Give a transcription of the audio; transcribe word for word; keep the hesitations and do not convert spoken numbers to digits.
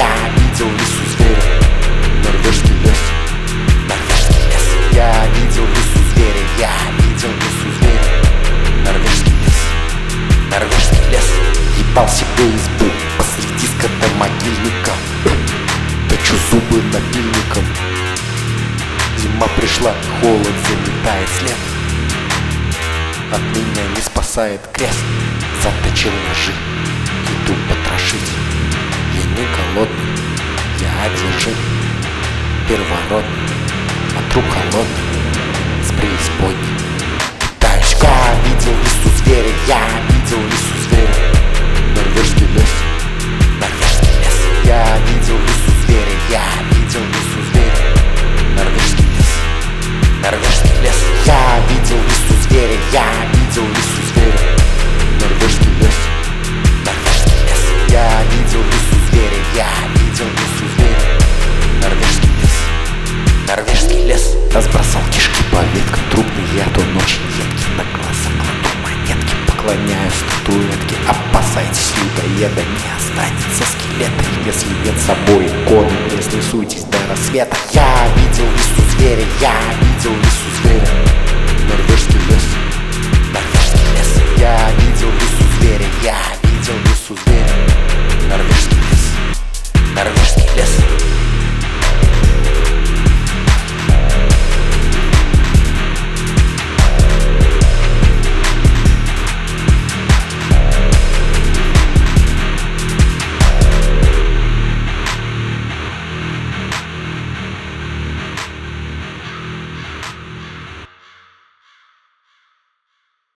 я видел лесу зверя. Норвежский лес, норвежский лес. Я видел лесу зверя, я видел лесу зверя. Норвежский лес, норвежский лес. Ебал себе избу посреди скотомогильника. Точу зубы напильником. Зима пришла, холод заметает след. От меня не спасает крест. Заточил ножи, иду потрошить. Я не голодный, я одержим. Первородный, а труп холодный, с преисподней. Пытаюсь, я видел лесу зверя, я видел лесу зверя. Норвежский лес, норвежский лес. Я видел лесу зверя, я видел лесу зверя. Норвежский лес, норвежский лес. Я видел лесу зверя, я видел лесу зверя. Норвежский лес, норвежский лес. Я видел лесу зверя, я видел лесу зверя. Норвежский лес, норвежский лес. Разбросал кишки по веткам, трупный яд, он очень едкий. На глаза кладу монетки, поклоняю статуэтке. Опасайтесь людоеда, не останется скелета. Если нет с собой иконы, не снесуйтесь до рассвета. Я видел лесу зверя, я видел лесу зверя. Норвежский лес, норвежский лес. Я видел лесу зверя, я видел лесу зверя. Норвежский лес, норвежский